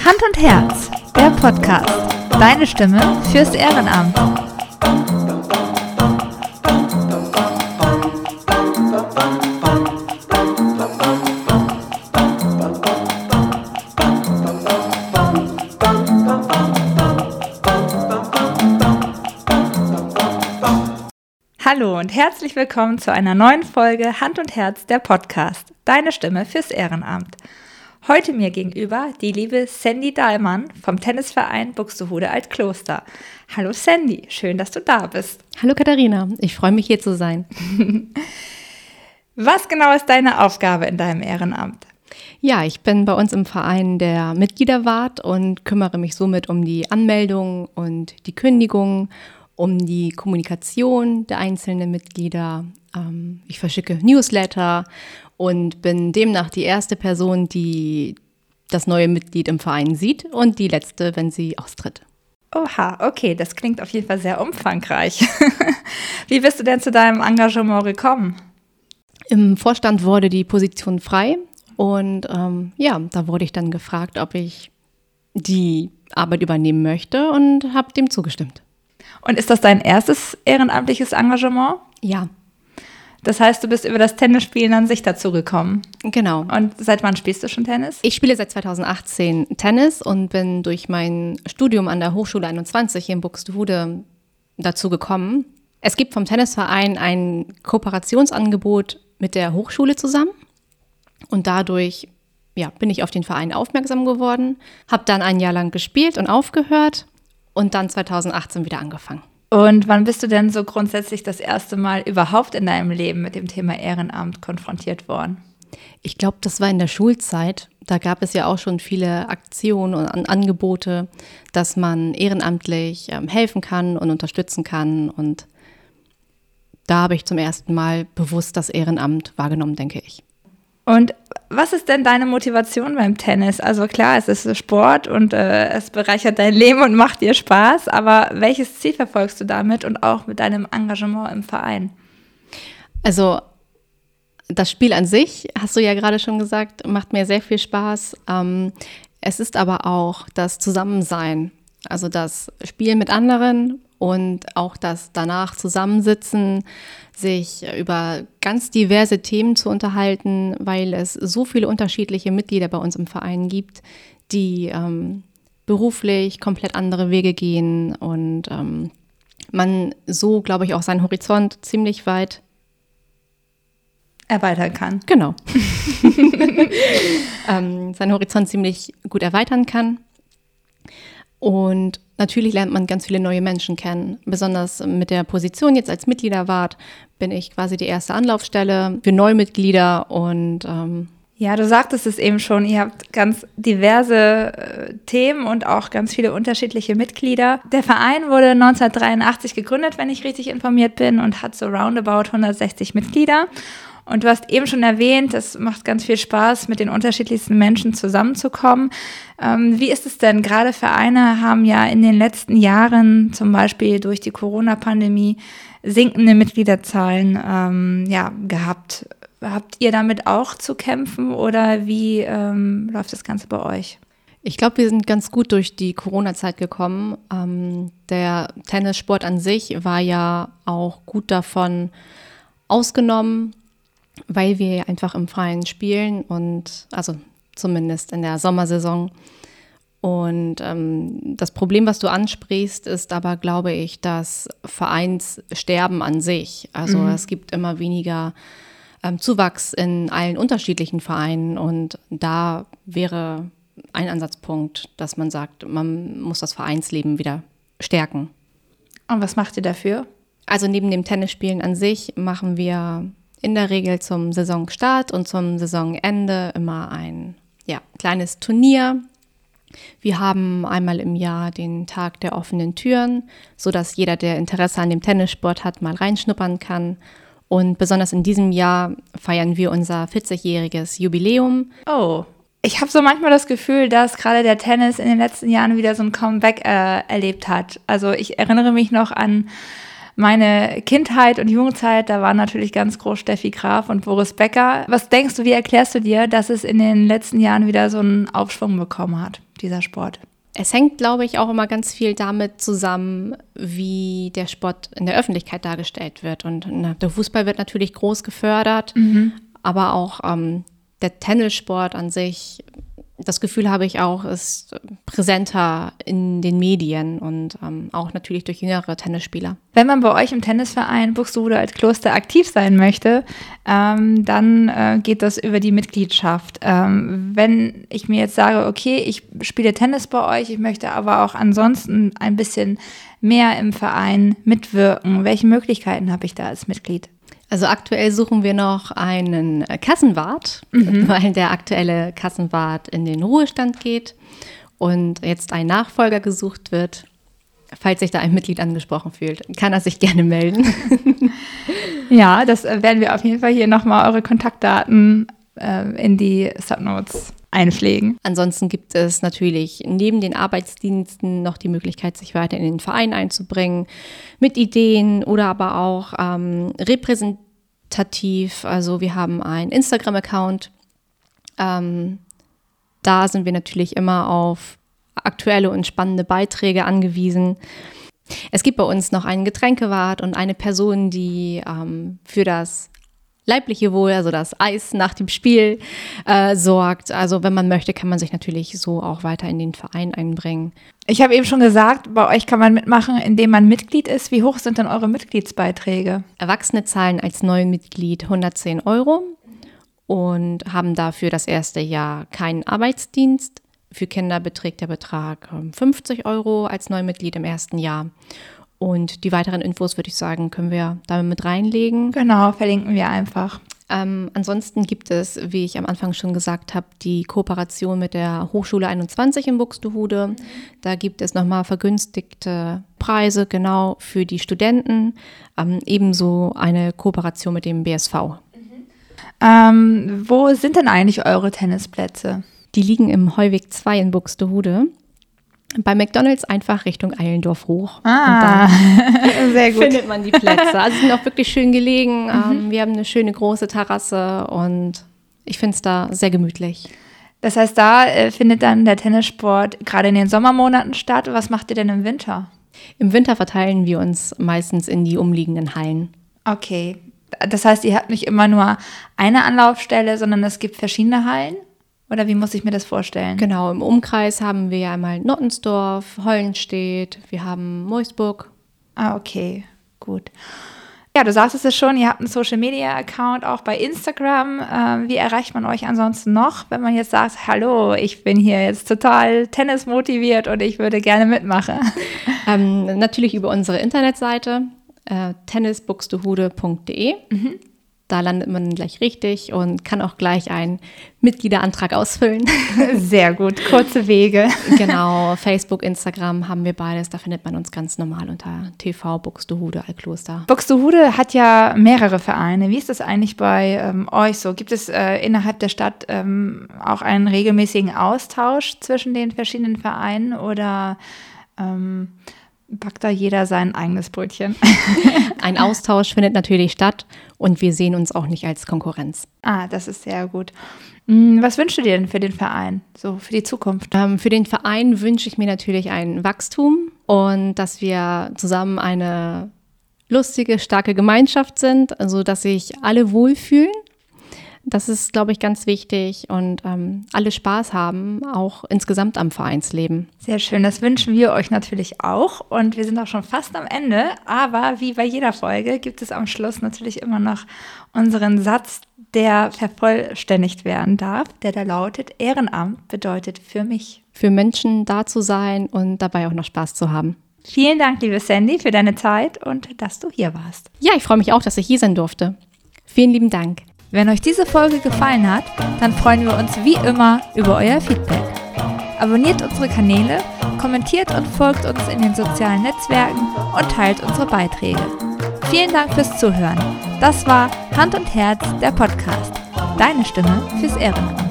Hand und Herz, der Podcast. Deine Stimme fürs Ehrenamt. Hallo und herzlich willkommen zu einer neuen Folge Hand und Herz, der Podcast. Deine Stimme fürs Ehrenamt. Heute mir gegenüber die liebe Sandy Dahlmann vom Tennisverein Buxtehude Altkloster. Hallo Sandy, schön, dass du da bist. Hallo Katharina, ich freue mich hier zu sein. Was genau ist deine Aufgabe in deinem Ehrenamt? Ja, ich bin bei uns im Verein der Mitgliederwart und kümmere mich somit um die Anmeldung und die Kündigung, um die Kommunikation der einzelnen Mitglieder. Ich verschicke Newsletter und bin demnach die erste Person, die das neue Mitglied im Verein sieht und die letzte, wenn sie austritt. Oha, okay, das klingt auf jeden Fall sehr umfangreich. Wie bist du denn zu deinem Engagement gekommen? Im Vorstand wurde die Position frei und da wurde ich dann gefragt, ob ich die Arbeit übernehmen möchte und habe dem zugestimmt. Und ist das dein erstes ehrenamtliches Engagement? Ja. Das heißt, du bist über das Tennisspielen an sich dazu gekommen. Genau. Und seit wann spielst du schon Tennis? Ich spiele seit 2018 Tennis und bin durch mein Studium an der Hochschule 21 hier in Buxtehude dazu gekommen. Es gibt vom Tennisverein ein Kooperationsangebot mit der Hochschule zusammen. Und dadurch bin ich auf den Verein aufmerksam geworden, habe dann ein Jahr lang gespielt und aufgehört und dann 2018 wieder angefangen. Und wann bist du denn so grundsätzlich das erste Mal überhaupt in deinem Leben mit dem Thema Ehrenamt konfrontiert worden? Ich glaube, das war in der Schulzeit. Da gab es ja auch schon viele Aktionen und Angebote, dass man ehrenamtlich helfen kann und unterstützen kann. Und da habe ich zum ersten Mal bewusst das Ehrenamt wahrgenommen, denke ich. Und was ist denn deine Motivation beim Tennis? Also klar, es ist Sport und es bereichert dein Leben und macht dir Spaß, aber welches Ziel verfolgst du damit und auch mit deinem Engagement im Verein? Also das Spiel an sich, hast du ja gerade schon gesagt, macht mir sehr viel Spaß. Es ist aber auch das Zusammensein, also das Spielen mit anderen und auch das danach Zusammensitzen, sich über ganz diverse Themen zu unterhalten, weil es so viele unterschiedliche Mitglieder bei uns im Verein gibt, die beruflich komplett andere Wege gehen und man so, glaube ich, auch seinen Horizont ziemlich weit erweitern kann. Genau. Seinen Horizont ziemlich gut erweitern kann. Und natürlich lernt man ganz viele neue Menschen kennen. Besonders mit der Position jetzt als Mitgliederwart bin ich quasi die erste Anlaufstelle für Neumitglieder. Und ja, du sagtest es eben schon, ihr habt ganz diverse Themen und auch ganz viele unterschiedliche Mitglieder. Der Verein wurde 1983 gegründet, wenn ich richtig informiert bin, und hat so roundabout 160 Mitglieder. Und du hast eben schon erwähnt, es macht ganz viel Spaß, mit den unterschiedlichsten Menschen zusammenzukommen. Wie ist es denn? Gerade Vereine haben ja in den letzten Jahren, zum Beispiel durch die Corona-Pandemie, sinkende Mitgliederzahlen gehabt. Habt ihr damit auch zu kämpfen oder wie läuft das Ganze bei euch? Ich glaube, wir sind ganz gut durch die Corona-Zeit gekommen. Der Tennissport an sich war ja auch gut davon ausgenommen, weil wir einfach im Freien spielen und also zumindest in der Sommersaison. Und das Problem, was du ansprichst, ist aber, glaube ich, das Vereinssterben an sich. Also es gibt immer weniger Zuwachs in allen unterschiedlichen Vereinen und da wäre ein Ansatzpunkt, dass man sagt, man muss das Vereinsleben wieder stärken. Und was macht ihr dafür? Also neben dem Tennisspielen an sich machen wir in der Regel zum Saisonstart und zum Saisonende immer ein kleines Turnier. Wir haben einmal im Jahr den Tag der offenen Türen, sodass jeder, der Interesse an dem Tennissport hat, mal reinschnuppern kann. Und besonders in diesem Jahr feiern wir unser 40-jähriges Jubiläum. Oh, ich habe so manchmal das Gefühl, dass gerade der Tennis in den letzten Jahren wieder so ein Comeback erlebt hat. Also ich erinnere mich noch an meine Kindheit und Jugendzeit, da waren natürlich ganz groß Steffi Graf und Boris Becker. Was denkst du, wie erklärst du dir, dass es in den letzten Jahren wieder so einen Aufschwung bekommen hat, dieser Sport? Es hängt, glaube ich, auch immer ganz viel damit zusammen, wie der Sport in der Öffentlichkeit dargestellt wird. Und der Fußball wird natürlich groß gefördert, aber auch der Tennissport an sich, das Gefühl habe ich auch, ist präsenter in den Medien und auch natürlich durch jüngere Tennisspieler. Wenn man bei euch im Tennisverein Buxtehude Altkloster aktiv sein möchte, dann geht das über die Mitgliedschaft. Wenn ich mir jetzt sage, okay, ich spiele Tennis bei euch, ich möchte aber auch ansonsten ein bisschen mehr im Verein mitwirken, welche Möglichkeiten habe ich da als Mitglied? Also aktuell suchen wir noch einen Kassenwart, weil der aktuelle Kassenwart in den Ruhestand geht und jetzt ein Nachfolger gesucht wird. Falls sich da ein Mitglied angesprochen fühlt, kann er sich gerne melden. Ja, das werden wir auf jeden Fall hier nochmal eure Kontaktdaten in die Subnotes einpflegen. Ansonsten gibt es natürlich neben den Arbeitsdiensten noch die Möglichkeit, sich weiter in den Verein einzubringen, mit Ideen oder aber auch repräsentativ. Also wir haben einen Instagram-Account. Da sind wir natürlich immer auf aktuelle und spannende Beiträge angewiesen. Es gibt bei uns noch einen Getränkewart und eine Person, die für das leibliche Wohl, also das Eis nach dem Spiel sorgt. Also wenn man möchte, kann man sich natürlich so auch weiter in den Verein einbringen. Ich habe eben schon gesagt, bei euch kann man mitmachen, indem man Mitglied ist. Wie hoch sind denn eure Mitgliedsbeiträge? Erwachsene zahlen als Neumitglied 110 € und haben dafür das erste Jahr keinen Arbeitsdienst. Für Kinder beträgt der Betrag 50 € als Neumitglied im ersten Jahr. Und die weiteren Infos, würde ich sagen, können wir damit mit reinlegen. Genau, verlinken wir einfach. Ansonsten gibt es, wie ich am Anfang schon gesagt habe, die Kooperation mit der Hochschule 21 in Buxtehude. Da gibt es nochmal vergünstigte Preise, genau für die Studenten. Ebenso eine Kooperation mit dem BSV. Wo sind denn eigentlich eure Tennisplätze? Die liegen im Heuweg 2 in Buxtehude. Bei McDonald's einfach Richtung Eilendorf hoch. Und dann sehr gut. Findet man die Plätze. Also sie sind auch wirklich schön gelegen. Wir haben eine schöne große Terrasse und ich finde es da sehr gemütlich. Das heißt, da findet dann der Tennissport gerade in den Sommermonaten statt. Was macht ihr denn im Winter? Im Winter verteilen wir uns meistens in die umliegenden Hallen. Okay. Das heißt, ihr habt nicht immer nur eine Anlaufstelle, sondern es gibt verschiedene Hallen? Oder wie muss ich mir das vorstellen? Genau, im Umkreis haben wir einmal Nottensdorf, Hollenstedt, wir haben Moisburg. Ah, okay, gut. Ja, du sagtest es schon, ihr habt einen Social-Media-Account auch bei Instagram. Wie erreicht man euch ansonsten noch, wenn man jetzt sagt, hallo, ich bin hier jetzt total tennismotiviert und ich würde gerne mitmachen? Natürlich über unsere Internetseite, tennisbuxtehude.de. Da landet man gleich richtig und kann auch gleich einen Mitgliederantrag ausfüllen. Sehr gut, kurze Wege. Genau, Facebook, Instagram haben wir beides. Da findet man uns ganz normal unter TV Buxtehude Altkloster. Buxtehude hat ja mehrere Vereine. Wie ist das eigentlich bei euch so? Gibt es innerhalb der Stadt auch einen regelmäßigen Austausch zwischen den verschiedenen Vereinen oder backt da jeder sein eigenes Brötchen? Ein Austausch findet natürlich statt und wir sehen uns auch nicht als Konkurrenz. Ah, das ist sehr gut. Was wünschst du dir denn für den Verein, so für die Zukunft? Für den Verein wünsche ich mir natürlich ein Wachstum und dass wir zusammen eine lustige, starke Gemeinschaft sind, also dass sich alle wohlfühlen. Das ist, glaube ich, ganz wichtig und alle Spaß haben, auch insgesamt am Vereinsleben. Sehr schön, das wünschen wir euch natürlich auch und wir sind auch schon fast am Ende, aber wie bei jeder Folge gibt es am Schluss natürlich immer noch unseren Satz, der vervollständigt werden darf, der da lautet, Ehrenamt bedeutet für mich. Für Menschen da zu sein und dabei auch noch Spaß zu haben. Vielen Dank, liebe Sandy, für deine Zeit und dass du hier warst. Ja, ich freue mich auch, dass ich hier sein durfte. Vielen lieben Dank. Wenn euch diese Folge gefallen hat, dann freuen wir uns wie immer über euer Feedback. Abonniert unsere Kanäle, kommentiert und folgt uns in den sozialen Netzwerken und teilt unsere Beiträge. Vielen Dank fürs Zuhören. Das war Hand und Herz, der Podcast. Deine Stimme fürs Ehrenamt.